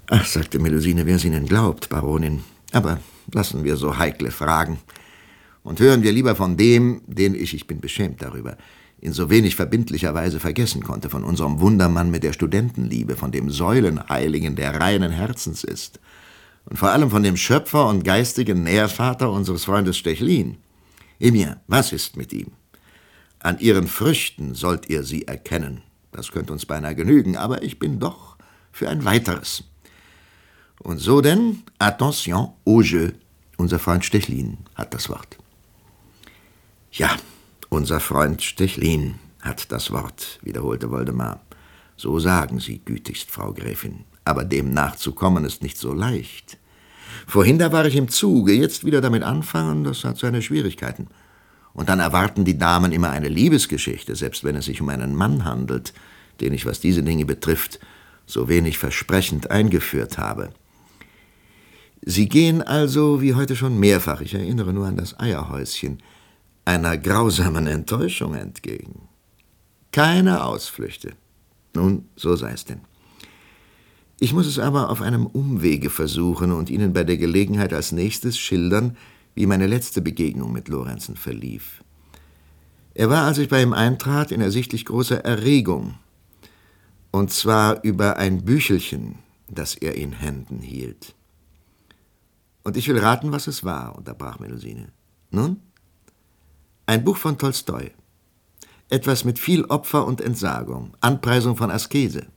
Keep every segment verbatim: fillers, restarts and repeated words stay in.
Ach, sagte Melusine, wer es Ihnen glaubt, Baronin. Aber lassen wir so heikle Fragen. Und hören wir lieber von dem, den ich, ich bin beschämt darüber, in so wenig verbindlicher Weise vergessen konnte, von unserem Wundermann mit der Studentenliebe, von dem Säulenheiligen, der reinen Herzens ist. Und vor allem von dem Schöpfer und geistigen Nährvater unseres Freundes Stechlin. Eh bien, was ist mit ihm? An ihren Früchten sollt ihr sie erkennen. Das könnte uns beinahe genügen, aber ich bin doch für ein weiteres. Und so denn, attention au jeu. Unser Freund Stechlin hat das Wort. Ja, unser Freund Stechlin hat das Wort, wiederholte Woldemar. So sagen Sie, gütigst, Frau Gräfin. Aber dem nachzukommen ist nicht so leicht. Vorhin da war ich im Zuge, jetzt wieder damit anfangen, das hat seine Schwierigkeiten. Und dann erwarten die Damen immer eine Liebesgeschichte, selbst wenn es sich um einen Mann handelt, den ich, was diese Dinge betrifft, so wenig versprechend eingeführt habe. Sie gehen also, wie heute schon mehrfach, ich erinnere nur an das Eierhäuschen, einer grausamen Enttäuschung entgegen. Keine Ausflüchte. Nun, so sei es denn. Ich muss es aber auf einem Umwege versuchen und Ihnen bei der Gelegenheit als nächstes schildern, wie meine letzte Begegnung mit Lorenzen verlief. Er war, als ich bei ihm eintrat, in ersichtlich großer Erregung, und zwar über ein Büchelchen, das er in Händen hielt. Und ich will raten, was es war, unterbrach Melusine. Nun? Ein Buch von Tolstoi. Etwas mit viel Opfer und Entsagung, Anpreisung von Askese.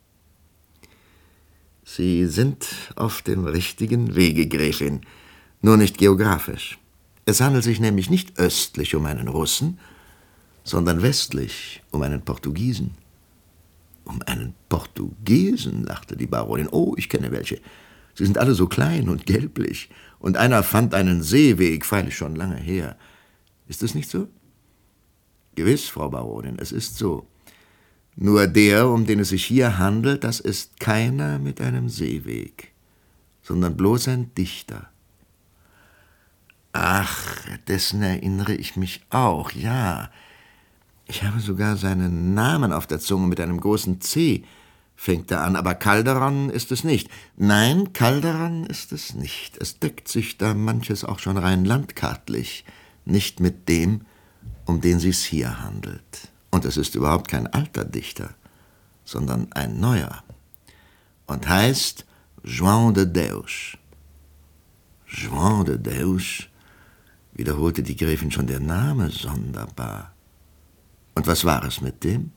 Sie sind auf dem richtigen Wege, Gräfin, nur nicht geografisch. Es handelt sich nämlich nicht östlich um einen Russen, sondern westlich um einen Portugiesen. Um einen Portugiesen, lachte die Baronin. Oh, ich kenne welche. Sie sind alle so klein und gelblich. Und einer fand einen Seeweg, freilich schon lange her. Ist es nicht so? Gewiss, Frau Baronin, es ist so. Nur der, um den es sich hier handelt, das ist keiner mit einem Seeweg, sondern bloß ein Dichter. Ach, dessen erinnere ich mich auch, ja. Ich habe sogar seinen Namen auf der Zunge mit einem großen C, fängt er an, aber Calderon ist es nicht. Nein, Calderon ist es nicht. Es deckt sich da manches auch schon rein landkartlich, nicht mit dem, um den sich's hier handelt. Und es ist überhaupt kein alter Dichter, sondern ein neuer. Und heißt João de Deus. João de Deus, wiederholte die Gräfin, schon der Name sonderbar. Und was war es mit dem?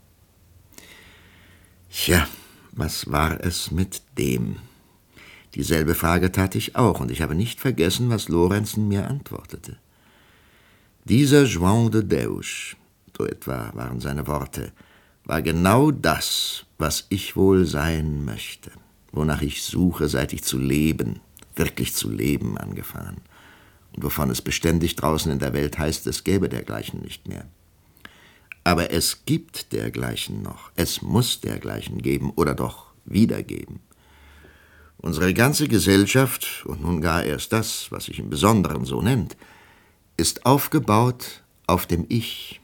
Tja, was war es mit dem? Dieselbe Frage tat ich auch, und ich habe nicht vergessen, was Lorenzen mir antwortete. Dieser João de Deus, so etwa waren seine Worte, war genau das, was ich wohl sein möchte, wonach ich suche, seit ich zu leben, wirklich zu leben angefangen, und wovon es beständig draußen in der Welt heißt, es gäbe dergleichen nicht mehr. Aber es gibt dergleichen noch, es muss dergleichen geben oder doch wiedergeben. Unsere ganze Gesellschaft, und nun gar erst das, was sich im Besonderen so nennt, ist aufgebaut auf dem Ich.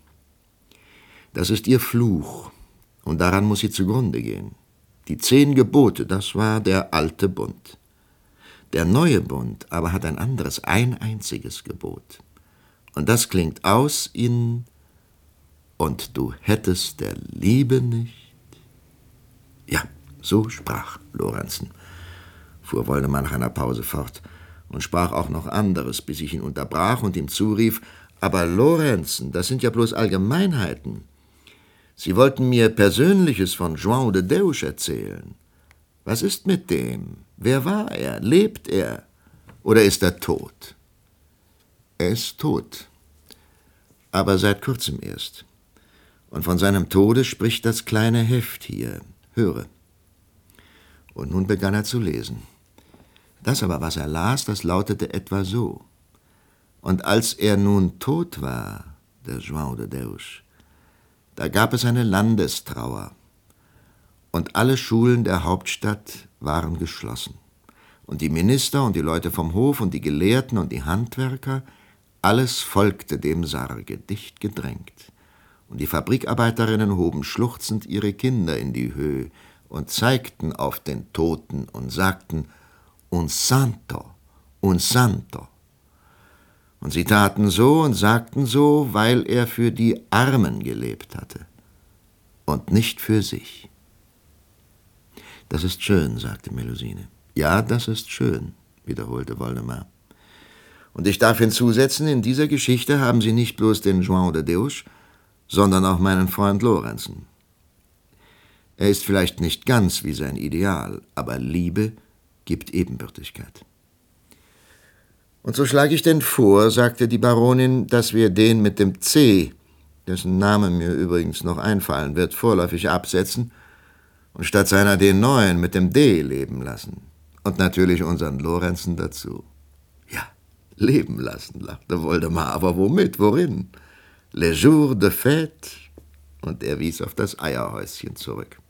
Das ist ihr Fluch, und daran muss sie zugrunde gehen. Die zehn Gebote, das war der alte Bund. Der neue Bund aber hat ein anderes, ein einziges Gebot. Und das klingt aus in »Und du hättest der Liebe nicht«? Ja, so sprach Lorenzen, fuhr Woldemar nach einer Pause fort, und sprach auch noch anderes, bis ich ihn unterbrach und ihm zurief, »Aber Lorenzen, das sind ja bloß Allgemeinheiten. Sie wollten mir Persönliches von João de Deus erzählen. Was ist mit dem? Wer war er? Lebt er? Oder ist er tot?« »Er ist tot, aber seit kurzem erst. Und von seinem Tode spricht das kleine Heft hier. Höre.« Und nun begann er zu lesen. Das aber, was er las, das lautete etwa so. Und als er nun tot war, der João de Deus, da gab es eine Landestrauer, und alle Schulen der Hauptstadt waren geschlossen. Und die Minister und die Leute vom Hof und die Gelehrten und die Handwerker, alles folgte dem Sarge, dicht gedrängt. Und die Fabrikarbeiterinnen hoben schluchzend ihre Kinder in die Höhe und zeigten auf den Toten und sagten, un santo, un santo. Und sie taten so und sagten so, weil er für die Armen gelebt hatte und nicht für sich. Das ist schön, sagte Melusine. Ja, das ist schön, wiederholte Woldemar. Und ich darf hinzusetzen, in dieser Geschichte haben Sie nicht bloß den João de Deus, sondern auch meinen Freund Lorenzen. Er ist vielleicht nicht ganz wie sein Ideal, aber Liebe gibt Ebenbürtigkeit. Und so schlage ich denn vor, sagte die Baronin, dass wir den mit dem C, dessen Name mir übrigens noch einfallen wird, vorläufig absetzen und statt seiner den neuen mit dem D leben lassen. Und natürlich unseren Lorenzen dazu. Ja, leben lassen, lachte Woldemar, aber womit, worin? Les jours de fête? Und er wies auf das Eierhäuschen zurück.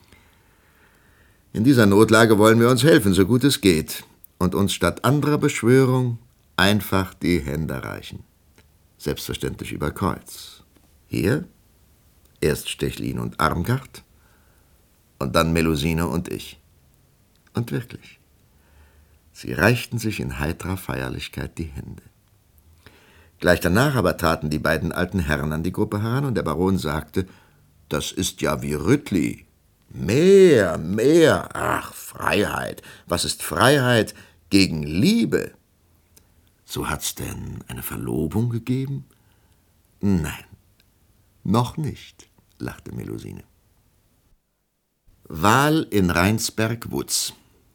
In dieser Notlage wollen wir uns helfen, so gut es geht, und uns statt anderer Beschwörung einfach die Hände reichen. Selbstverständlich über Kreuz. Hier erst Stechlin und Armgard und dann Melusine und ich. Und wirklich, sie reichten sich in heiterer Feierlichkeit die Hände. Gleich danach aber traten die beiden alten Herren an die Gruppe heran und der Baron sagte, das ist ja wie Rüttli. Mehr, mehr, ach, Freiheit. Was ist Freiheit gegen Liebe? So hat's denn eine Verlobung gegeben? Nein, noch nicht, lachte Melusine. Wahl in Rheinsberg-Wutz.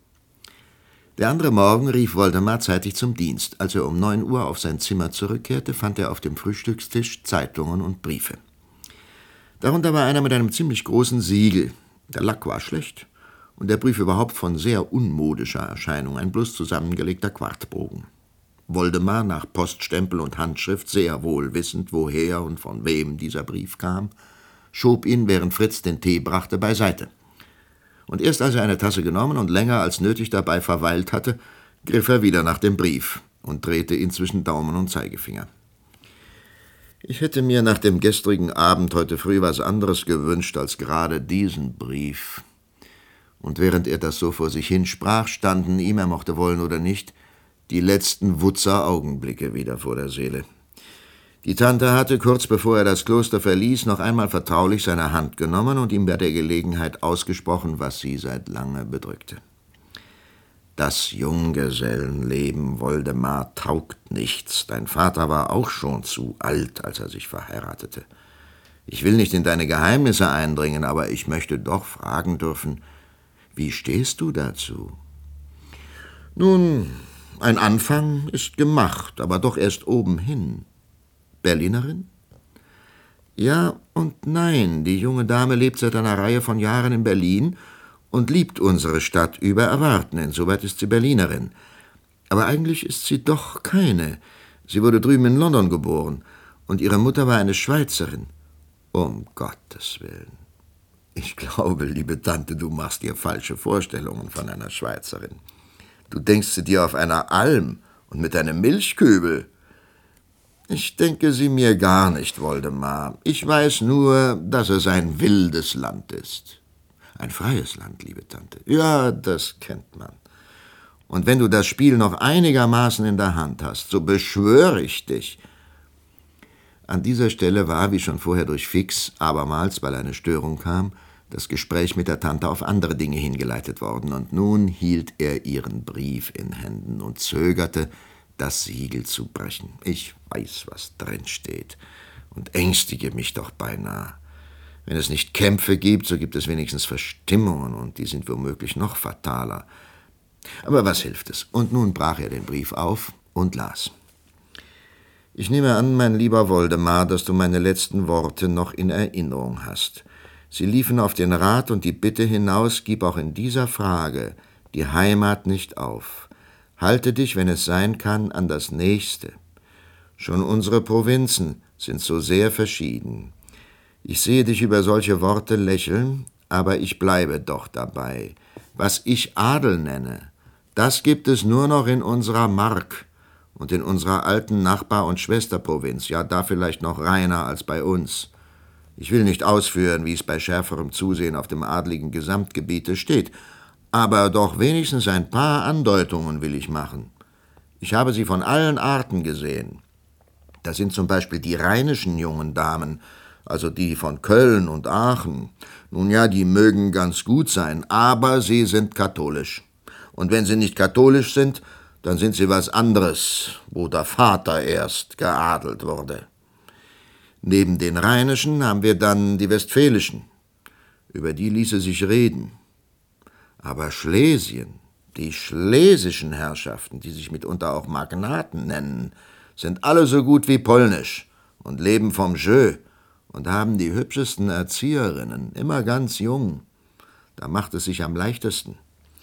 Der andere Morgen rief Woldemar zeitig zum Dienst. Als er um neun Uhr auf sein Zimmer zurückkehrte, fand er auf dem Frühstückstisch Zeitungen und Briefe. Darunter war einer mit einem ziemlich großen Siegel. Der Lack war schlecht und der Brief überhaupt von sehr unmodischer Erscheinung, ein bloß zusammengelegter Quartbogen. Woldemar, nach Poststempel und Handschrift sehr wohl wissend, woher und von wem dieser Brief kam, schob ihn, während Fritz den Tee brachte, beiseite. Und erst als er eine Tasse genommen und länger als nötig dabei verweilt hatte, griff er wieder nach dem Brief und drehte ihn zwischen Daumen und Zeigefinger. Ich hätte mir nach dem gestrigen Abend heute früh was anderes gewünscht als gerade diesen Brief. Und während er das so vor sich hin sprach, standen ihm, er mochte wollen oder nicht, die letzten Wutzer Augenblicke wieder vor der Seele. Die Tante hatte, kurz bevor er das Kloster verließ, noch einmal vertraulich seine Hand genommen und ihm bei der Gelegenheit ausgesprochen, was sie seit lange bedrückte. Das Junggesellenleben, Woldemar, taugt nichts. Dein Vater war auch schon zu alt, als er sich verheiratete. Ich will nicht in deine Geheimnisse eindringen, aber ich möchte doch fragen dürfen, wie stehst du dazu? Nun, ein Anfang ist gemacht, aber doch erst obenhin. Berlinerin? Ja und nein, die junge Dame lebt seit einer Reihe von Jahren in Berlin und liebt unsere Stadt über Erwarten, insoweit ist sie Berlinerin. Aber eigentlich ist sie doch keine. Sie wurde drüben in London geboren und ihre Mutter war eine Schweizerin. Um Gottes Willen. Ich glaube, liebe Tante, du machst dir falsche Vorstellungen von einer Schweizerin. Du denkst sie dir auf einer Alm und mit einem Milchkübel. Ich denke sie mir gar nicht, Woldemar. Ich weiß nur, dass es ein wildes Land ist. Ein freies Land, liebe Tante. Ja, das kennt man. Und wenn du das Spiel noch einigermaßen in der Hand hast, so beschwöre ich dich. An dieser Stelle war, wie schon vorher durch Fix, abermals, weil eine Störung kam, das Gespräch mit der Tante auf andere Dinge hingeleitet worden, und nun hielt er ihren Brief in Händen und zögerte, das Siegel zu brechen. Ich weiß, was drin steht, und ängstige mich doch beinahe. Wenn es nicht Kämpfe gibt, so gibt es wenigstens Verstimmungen, und die sind womöglich noch fataler. Aber was hilft es? Und nun brach er den Brief auf und las. Ich nehme an, mein lieber Woldemar, dass du meine letzten Worte noch in Erinnerung hast. Sie liefen auf den Rat und die Bitte hinaus, gib auch in dieser Frage die Heimat nicht auf. Halte dich, wenn es sein kann, an das Nächste. Schon unsere Provinzen sind so sehr verschieden. Ich sehe dich über solche Worte lächeln, aber ich bleibe doch dabei. Was ich Adel nenne, das gibt es nur noch in unserer Mark und in unserer alten Nachbar- und Schwesterprovinz, ja, da vielleicht noch reiner als bei uns. Ich will nicht ausführen, wie es bei schärferem Zusehen auf dem adligen Gesamtgebiete steht, aber doch wenigstens ein paar Andeutungen will ich machen. Ich habe sie von allen Arten gesehen. Da sind zum Beispiel die rheinischen jungen Damen, also die von Köln und Aachen. Nun ja, die mögen ganz gut sein, aber sie sind katholisch. Und wenn sie nicht katholisch sind, dann sind sie was anderes, wo der Vater erst geadelt wurde. Neben den rheinischen haben wir dann die westfälischen. Über die ließe sich reden. Aber Schlesien, die schlesischen Herrschaften, die sich mitunter auch Magnaten nennen, sind alle so gut wie polnisch und leben vom Jeu und haben die hübschesten Erzieherinnen, immer ganz jung. Da macht es sich am leichtesten.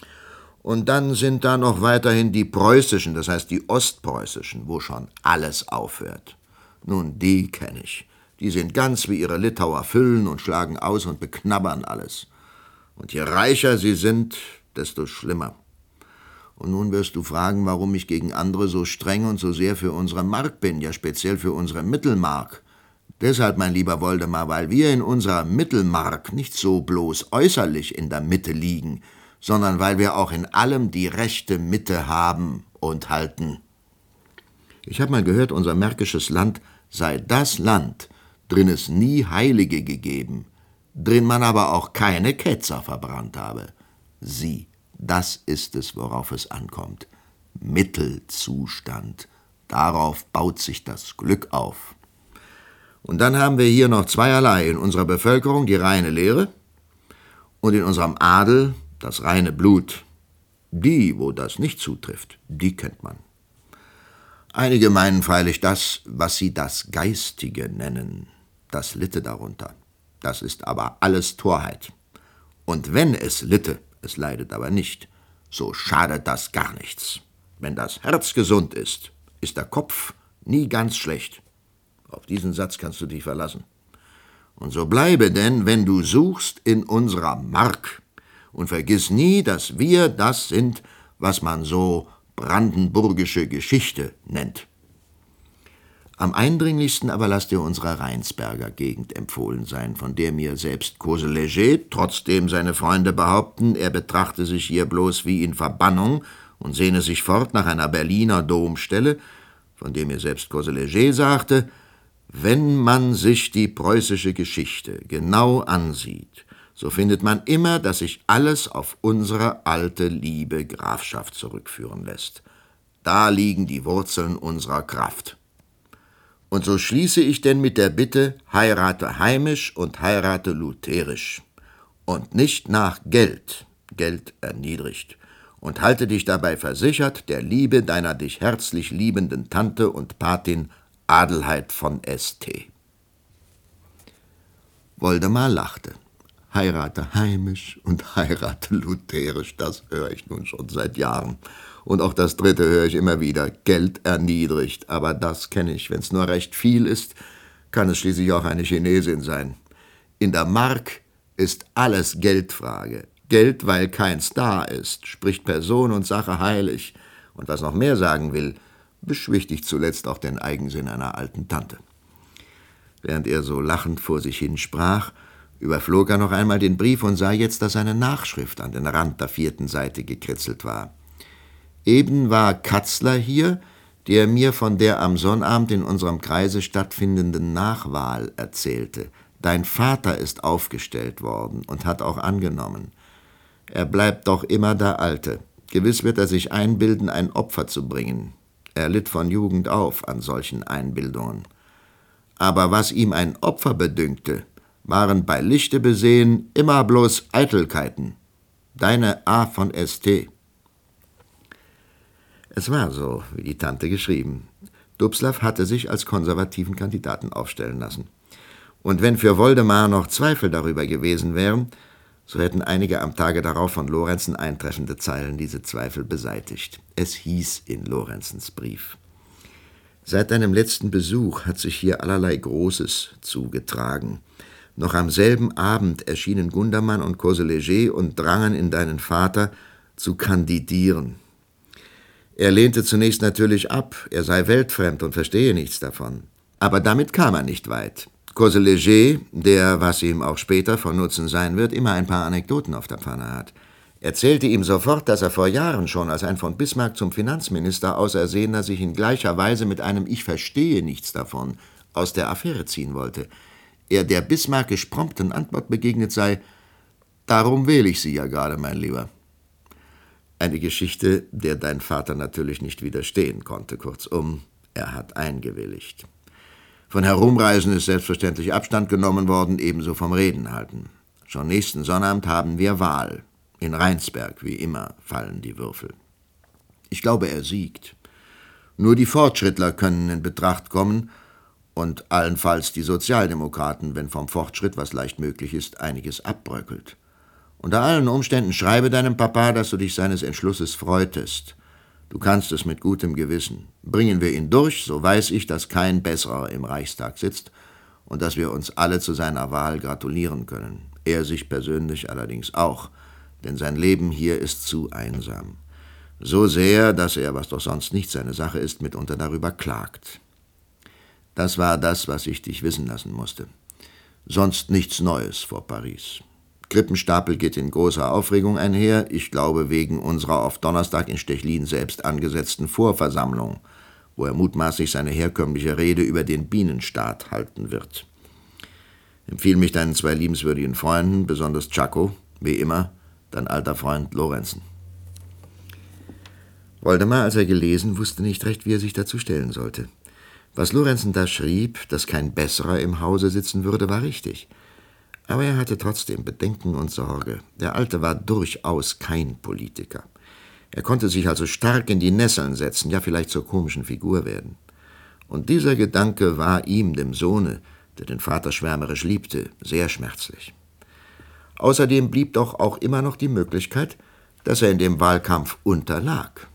Und dann sind da noch weiterhin die preußischen, das heißt die ostpreußischen, wo schon alles aufhört. Nun, die kenne ich. Die sind ganz wie ihre Litauer Füllen und schlagen aus und beknabbern alles. Und je reicher sie sind, desto schlimmer. Und nun wirst du fragen, warum ich gegen andere so streng und so sehr für unsere Mark bin, ja speziell für unsere Mittelmark. Deshalb, mein lieber Woldemar, weil wir in unserer Mittelmark nicht so bloß äußerlich in der Mitte liegen, sondern weil wir auch in allem die rechte Mitte haben und halten. Ich habe mal gehört, unser märkisches Land sei das Land, drin es nie Heilige gegeben, drin man aber auch keine Ketzer verbrannt habe. Sieh, das ist es, worauf es ankommt. Mittelzustand. Darauf baut sich das Glück auf. Und dann haben wir hier noch zweierlei. In unserer Bevölkerung die reine Lehre und in unserem Adel das reine Blut. Die, wo das nicht zutrifft, die kennt man. Einige meinen freilich das, was sie das Geistige nennen, das litte darunter. Das ist aber alles Torheit. Und wenn es litte, es leidet aber nicht, so schadet das gar nichts. Wenn das Herz gesund ist, ist der Kopf nie ganz schlecht. Auf diesen Satz kannst du dich verlassen. Und so bleibe denn, wenn du suchst, in unserer Mark und vergiss nie, dass wir das sind, was man so brandenburgische Geschichte nennt. Am eindringlichsten aber lass dir unsere Rheinsberger Gegend empfohlen sein, von der mir selbst Coseléger, trotzdem seine Freunde behaupten, er betrachte sich hier bloß wie in Verbannung und sehne sich fort nach einer Berliner Domstelle, von dem mir selbst Coseléger sagte, wenn man sich die preußische Geschichte genau ansieht, so findet man immer, dass sich alles auf unsere alte, liebe Grafschaft zurückführen lässt. Da liegen die Wurzeln unserer Kraft. Und so schließe ich denn mit der Bitte, heirate heimisch und heirate lutherisch. Und nicht nach Geld, Geld erniedrigt. Und halte dich dabei versichert der Liebe deiner dich herzlich liebenden Tante und Patin Adelheid von S T Woldemar lachte. Heirate heimisch und heirate lutherisch, das höre ich nun schon seit Jahren. Und auch das dritte höre ich immer wieder, Geld erniedrigt. Aber das kenne ich, wenn es nur recht viel ist, kann es schließlich auch eine Chinesin sein. In der Mark ist alles Geldfrage. Geld, weil keins da ist, spricht Person und Sache heilig. Und was noch mehr sagen will, beschwichtigt zuletzt auch den Eigensinn einer alten Tante. Während er so lachend vor sich hin sprach, überflog er noch einmal den Brief und sah jetzt, dass eine Nachschrift an den Rand der vierten Seite gekritzelt war. Eben war Katzler hier, der mir von der am Sonnabend in unserem Kreise stattfindenden Nachwahl erzählte. Dein Vater ist aufgestellt worden und hat auch angenommen. Er bleibt doch immer der Alte. Gewiss wird er sich einbilden, ein Opfer zu bringen. Er litt von Jugend auf an solchen Einbildungen. Aber was ihm ein Opfer bedünkte, waren bei Lichte besehen immer bloß Eitelkeiten. Deine A von S T Es war so, wie die Tante geschrieben. Dubslav hatte sich als konservativen Kandidaten aufstellen lassen. Und wenn für Woldemar noch Zweifel darüber gewesen wären, so hätten einige am Tage darauf von Lorenzen eintreffende Zeilen diese Zweifel beseitigt. Es hieß in Lorenzens Brief: Seit deinem letzten Besuch hat sich hier allerlei Großes zugetragen. Noch am selben Abend erschienen Gundermann und Coseléger und drangen in deinen Vater zu kandidieren. Er lehnte zunächst natürlich ab, er sei weltfremd und verstehe nichts davon. Aber damit kam er nicht weit. Coseléger, der, was ihm auch später von Nutzen sein wird, immer ein paar Anekdoten auf der Pfanne hat, erzählte ihm sofort, dass er vor Jahren schon als ein von Bismarck zum Finanzminister Ausersehener sich in gleicher Weise mit einem »Ich verstehe nichts davon« aus der Affäre ziehen wollte. Er der bismarckisch prompten Antwort begegnet sei: »Darum wähle ich Sie ja gerade, mein Lieber.« Eine Geschichte, der dein Vater natürlich nicht widerstehen konnte. Kurzum, er hat eingewilligt. Von Herumreisen ist selbstverständlich Abstand genommen worden, ebenso vom Reden halten. Schon nächsten Sonnabend haben wir Wahl. In Rheinsberg, wie immer, fallen die Würfel. Ich glaube, er siegt. Nur die Fortschrittler können in Betracht kommen und allenfalls die Sozialdemokraten, wenn vom Fortschritt, was leicht möglich ist, einiges abbröckelt. Unter allen Umständen schreibe deinem Papa, dass du dich seines Entschlusses freutest. Du kannst es mit gutem Gewissen. Bringen wir ihn durch, so weiß ich, dass kein Besserer im Reichstag sitzt und dass wir uns alle zu seiner Wahl gratulieren können. Er sich persönlich allerdings auch, denn sein Leben hier ist zu einsam. So sehr, dass er, was doch sonst nicht seine Sache ist, mitunter darüber klagt. Das war das, was ich dich wissen lassen musste. Sonst nichts Neues vor Paris. Krippenstapel geht in großer Aufregung einher, ich glaube wegen unserer auf Donnerstag in Stechlin selbst angesetzten Vorversammlung, wo er mutmaßlich seine herkömmliche Rede über den Bienenstaat halten wird. Empfiehl mich deinen zwei liebenswürdigen Freunden, besonders Czako, wie immer, dein alter Freund Lorenzen. Woldemar, als er gelesen, wusste nicht recht, wie er sich dazu stellen sollte. Was Lorenzen da schrieb, dass kein Besserer im Hause sitzen würde, war richtig. Aber er hatte trotzdem Bedenken und Sorge. Der Alte war durchaus kein Politiker. Er konnte sich also stark in die Nesseln setzen, ja vielleicht zur komischen Figur werden. Und dieser Gedanke war ihm, dem Sohne, der den Vater schwärmerisch liebte, sehr schmerzlich. Außerdem blieb doch auch immer noch die Möglichkeit, dass er in dem Wahlkampf unterlag.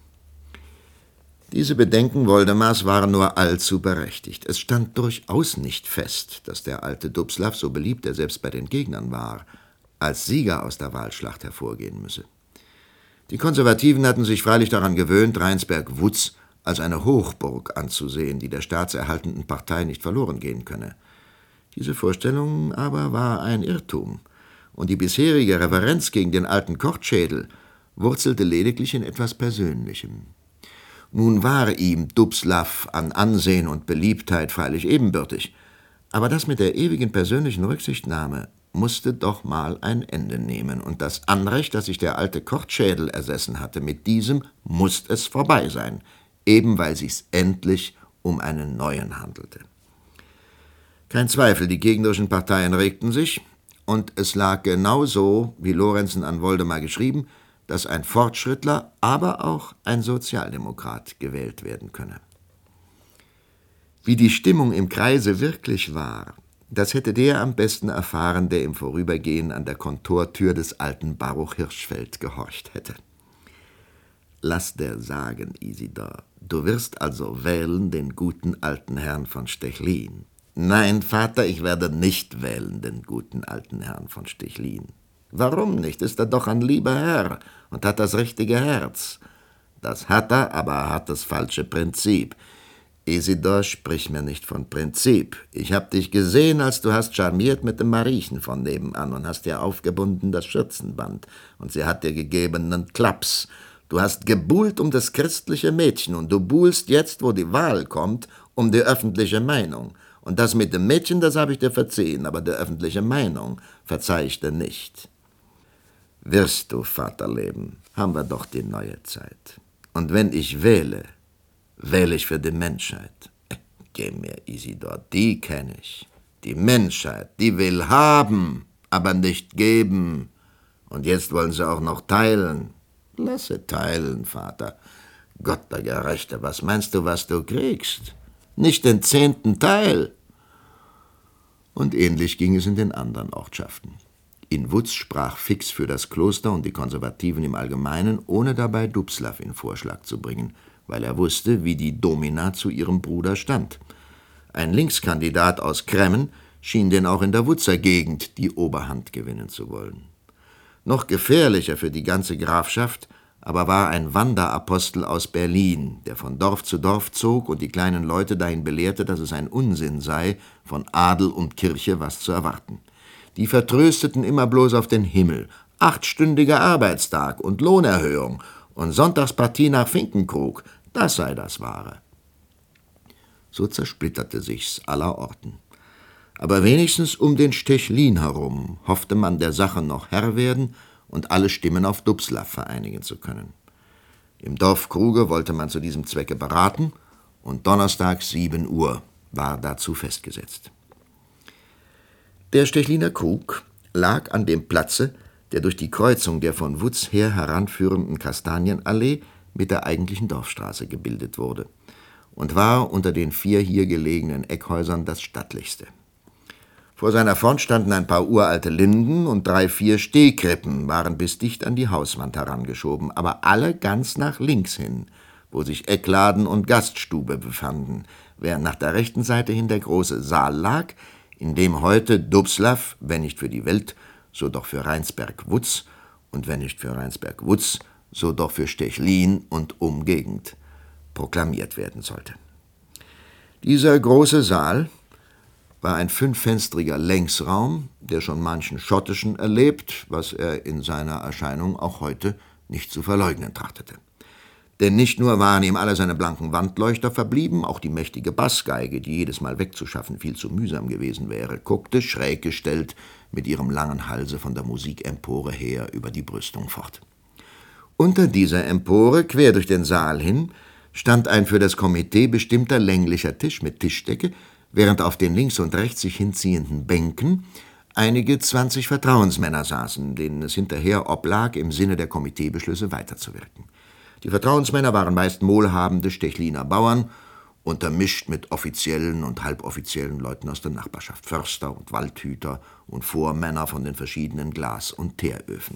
Diese Bedenken Woldemars waren nur allzu berechtigt. Es stand durchaus nicht fest, dass der alte Dubslav, so beliebt er selbst bei den Gegnern war, als Sieger aus der Wahlschlacht hervorgehen müsse. Die Konservativen hatten sich freilich daran gewöhnt, Rheinsberg-Wutz als eine Hochburg anzusehen, die der staatserhaltenden Partei nicht verloren gehen könne. Diese Vorstellung aber war ein Irrtum, und die bisherige Reverenz gegen den alten Kortschädel wurzelte lediglich in etwas Persönlichem. Nun war ihm Dubslav an Ansehen und Beliebtheit freilich ebenbürtig, aber das mit der ewigen persönlichen Rücksichtnahme musste doch mal ein Ende nehmen, und das Anrecht, das sich der alte Kortschädel ersessen hatte, mit diesem musste es vorbei sein, eben weil sich's endlich um einen neuen handelte. Kein Zweifel, die gegnerischen Parteien regten sich, und es lag genau so, wie Lorenzen an Woldemar geschrieben, dass ein Fortschrittler, aber auch ein Sozialdemokrat gewählt werden könne. Wie die Stimmung im Kreise wirklich war, das hätte der am besten erfahren, der im Vorübergehen an der Kontortür des alten Baruch Hirschfeld gehorcht hätte. Lass dir sagen, Isidor, du wirst also wählen den guten alten Herrn von Stechlin. Nein, Vater, ich werde nicht wählen den guten alten Herrn von Stechlin. Warum nicht? Ist er doch ein lieber Herr und hat das richtige Herz. Das hat er, aber er hat das falsche Prinzip. Isidor, sprich mir nicht von Prinzip. Ich hab dich gesehen, als du hast charmiert mit dem Mariechen von nebenan und hast dir aufgebunden das Schürzenband. Und sie hat dir gegeben einen Klaps. Du hast gebuhlt um das christliche Mädchen und du buhlst jetzt, wo die Wahl kommt, um die öffentliche Meinung. Und das mit dem Mädchen, das habe ich dir verziehen, aber die öffentliche Meinung verzeih ich dir nicht. Wirst du, Vater, leben, haben wir doch die neue Zeit. Und wenn ich wähle, wähle ich für die Menschheit. Äh, geh mir, Isidor, die kenne ich. Die Menschheit, die will haben, aber nicht geben. Und jetzt wollen sie auch noch teilen. Lasse teilen, Vater. Gott der Gerechte, was meinst du, was du kriegst? Nicht den zehnten Teil. Und ähnlich ging es in den anderen Ortschaften. In Wutz sprach Fix für das Kloster und die Konservativen im Allgemeinen, ohne dabei Dubslav in Vorschlag zu bringen, weil er wusste, wie die Domina zu ihrem Bruder stand. Ein Linkskandidat aus Kremmen schien denn auch in der Wutzer Gegend die Oberhand gewinnen zu wollen. Noch gefährlicher für die ganze Grafschaft aber war ein Wanderapostel aus Berlin, der von Dorf zu Dorf zog und die kleinen Leute dahin belehrte, dass es ein Unsinn sei, von Adel und Kirche was zu erwarten. Die vertrösteten immer bloß auf den Himmel, achtstündiger Arbeitstag und Lohnerhöhung und Sonntagspartie nach Finkenkrug, das sei das Wahre. So zersplitterte sich's allerorten. Aber wenigstens um den Stechlin herum hoffte man, der Sache noch Herr werden und alle Stimmen auf Dubslav vereinigen zu können. Im Dorf Kruge wollte man zu diesem Zwecke beraten, und Donnerstag sieben Uhr war dazu festgesetzt. Der Stechliner Krug lag an dem Platze, der durch die Kreuzung der von Wutz her heranführenden Kastanienallee mit der eigentlichen Dorfstraße gebildet wurde und war unter den vier hier gelegenen Eckhäusern das stattlichste. Vor seiner Front standen ein paar uralte Linden und drei, vier Stehkrippen waren bis dicht an die Hauswand herangeschoben, aber alle ganz nach links hin, wo sich Eckladen und Gaststube befanden, während nach der rechten Seite hin der große Saal lag, in dem heute Dubslav, wenn nicht für die Welt, so doch für Rheinsberg-Wutz, und wenn nicht für Rheinsberg-Wutz, so doch für Stechlin und Umgegend proklamiert werden sollte. Dieser große Saal war ein fünffenstriger Längsraum, der schon manchen schottischen erlebt, was er in seiner Erscheinung auch heute nicht zu verleugnen trachtete. Denn nicht nur waren ihm alle seine blanken Wandleuchter verblieben, auch die mächtige Bassgeige, die jedes Mal wegzuschaffen viel zu mühsam gewesen wäre, guckte, schräg gestellt, mit ihrem langen Halse von der Musikempore her über die Brüstung fort. Unter dieser Empore, quer durch den Saal hin, stand ein für das Komitee bestimmter länglicher Tisch mit Tischdecke, während auf den links und rechts sich hinziehenden Bänken einige zwanzig Vertrauensmänner saßen, denen es hinterher oblag, im Sinne der Komiteebeschlüsse weiterzuwirken. Die Vertrauensmänner waren meist wohlhabende Stechliner Bauern, untermischt mit offiziellen und halboffiziellen Leuten aus der Nachbarschaft, Förster und Waldhüter und Vormänner von den verschiedenen Glas- und Teeröfen.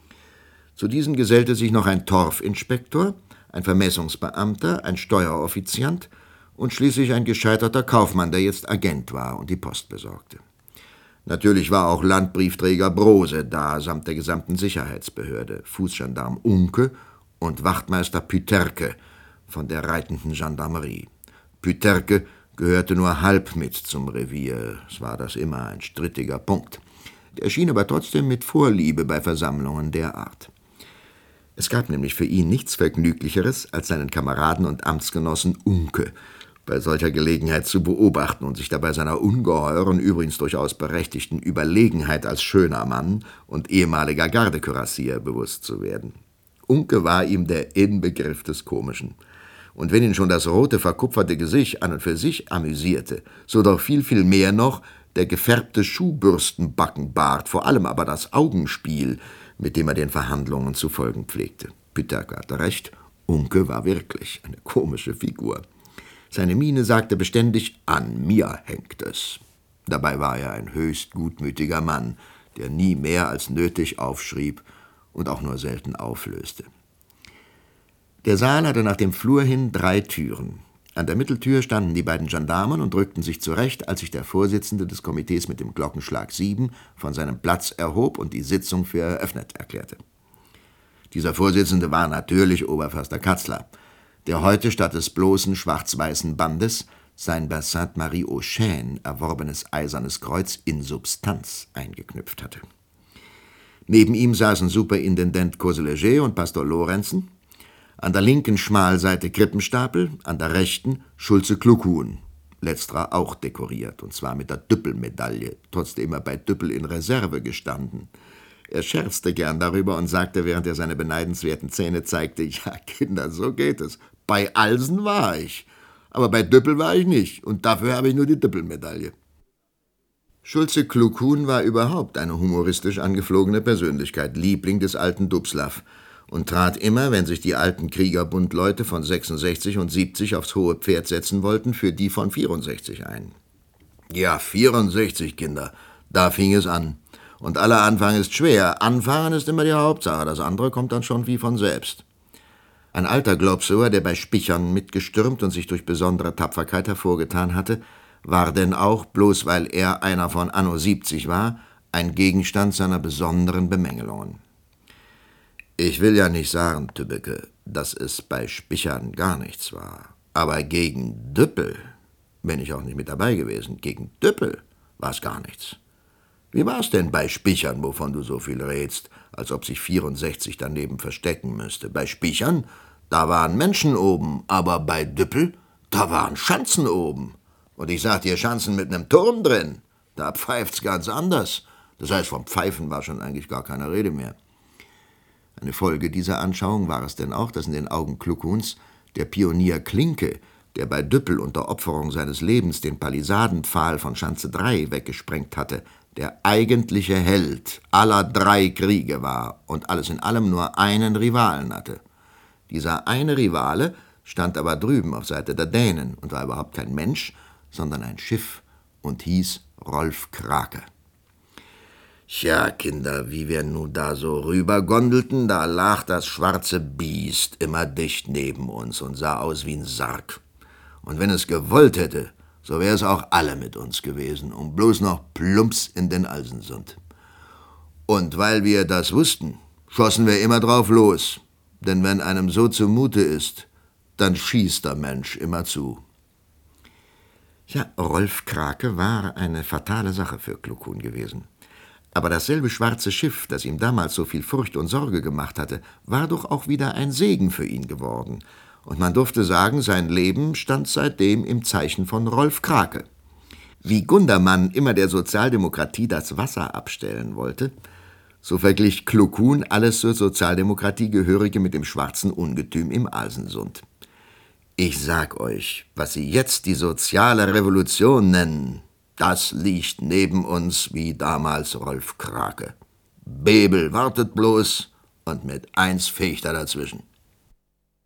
Zu diesen gesellte sich noch ein Torfinspektor, ein Vermessungsbeamter, ein Steueroffiziant und schließlich ein gescheiterter Kaufmann, der jetzt Agent war und die Post besorgte. Natürlich war auch Landbriefträger Brose da, samt der gesamten Sicherheitsbehörde, Fußgendarm Unke und Wachtmeister Püterke von der reitenden Gendarmerie. Püterke gehörte nur halb mit zum Revier, es war das immer ein strittiger Punkt. Er erschien aber trotzdem mit Vorliebe bei Versammlungen der Art. Es gab nämlich für ihn nichts Vergnüglicheres, als seinen Kameraden und Amtsgenossen Unke bei solcher Gelegenheit zu beobachten und sich dabei seiner ungeheuren, übrigens durchaus berechtigten Überlegenheit als schöner Mann und ehemaliger Gardekürassier bewusst zu werden. Unke war ihm der Inbegriff des Komischen. Und wenn ihn schon das rote, verkupferte Gesicht an und für sich amüsierte, so doch viel, viel mehr noch der gefärbte Schuhbürstenbackenbart, vor allem aber das Augenspiel, mit dem er den Verhandlungen zu folgen pflegte. Püterke hatte recht, Unke war wirklich eine komische Figur. Seine Miene sagte beständig, an mir hängt es. Dabei war er ein höchst gutmütiger Mann, der nie mehr als nötig aufschrieb und auch nur selten auflöste. Der Saal hatte nach dem Flur hin drei Türen. An der Mitteltür standen die beiden Gendarmen und rückten sich zurecht, als sich der Vorsitzende des Komitees mit dem Glockenschlag sieben von seinem Platz erhob und die Sitzung für eröffnet erklärte. Dieser Vorsitzende war natürlich Oberförster Katzler, der heute statt des bloßen schwarz-weißen Bandes sein bei Sainte-Marie-aux-Chênes erworbenes eisernes Kreuz in Substanz eingeknüpft hatte. Neben ihm saßen Superintendent Coseleger und Pastor Lorenzen, an der linken Schmalseite Krippenstapel, an der rechten Schulze Kluckhuhn, letzterer auch dekoriert, und zwar mit der Düppel-Medaille, trotzdem er bei Düppel in Reserve gestanden. Er scherzte gern darüber und sagte, während er seine beneidenswerten Zähne zeigte, ja, Kinder, so geht es. Bei Alsen war ich, aber bei Düppel war ich nicht, und dafür habe ich nur die Düppel-Medaille. Schulze Kluckhuhn war überhaupt eine humoristisch angeflogene Persönlichkeit, Liebling des alten Dubslav, und trat immer, wenn sich die alten Kriegerbundleute von sechsundsechzig und siebzig aufs hohe Pferd setzen wollten, für die von vierundsechzig ein. Ja, vierundsechzig, Kinder, da fing es an. Und aller Anfang ist schwer. Anfangen ist immer die Hauptsache, das andere kommt dann schon wie von selbst. Ein alter Globsower, der bei Spichern mitgestürmt und sich durch besondere Tapferkeit hervorgetan hatte, war denn auch, bloß weil er einer von anno siebzig war, ein Gegenstand seiner besonderen Bemängelungen. Ich will ja nicht sagen, Tübbeke, dass es bei Spichern gar nichts war. Aber gegen Düppel bin ich auch nicht mit dabei gewesen. Gegen Düppel war es gar nichts. Wie war es denn bei Spichern, wovon du so viel redst, als ob sich vierundsechzig daneben verstecken müsste? Bei Spichern, da waren Menschen oben, aber bei Düppel, da waren Schanzen oben. Und ich sag dir, Schanzen mit nem Turm drin, da pfeift's ganz anders. Das heißt, vom Pfeifen war schon eigentlich gar keine Rede mehr. Eine Folge dieser Anschauung war es denn auch, dass in den Augen Kluckuns der Pionier Klinke, der bei Düppel unter Opferung seines Lebens den Palisadenpfahl von Schanze drei weggesprengt hatte, der eigentliche Held aller drei Kriege war und alles in allem nur einen Rivalen hatte. Dieser eine Rivale stand aber drüben auf Seite der Dänen und war überhaupt kein Mensch, sondern ein Schiff und hieß Rolf Krake. Tja, Kinder, wie wir nun da so rübergondelten, da lag das schwarze Biest immer dicht neben uns und sah aus wie ein Sarg. Und wenn es gewollt hätte, so wäre es auch alle mit uns gewesen und bloß noch plumps in den Alsensund. Und weil wir das wussten, schossen wir immer drauf los, denn wenn einem so zumute ist, dann schießt der Mensch immer zu. Ja, Rolf Krake war eine fatale Sache für Kluckhuhn gewesen. Aber dasselbe schwarze Schiff, das ihm damals so viel Furcht und Sorge gemacht hatte, war doch auch wieder ein Segen für ihn geworden. Und man durfte sagen, sein Leben stand seitdem im Zeichen von Rolf Krake. Wie Gundermann immer der Sozialdemokratie das Wasser abstellen wollte, so verglich Kluckhuhn alles zur Sozialdemokratie Gehörige mit dem schwarzen Ungetüm im Alsensund. Ich sag euch, was sie jetzt die soziale Revolution nennen, das liegt neben uns wie damals Rolf Krake. Bebel wartet bloß und mit eins fegt er dazwischen.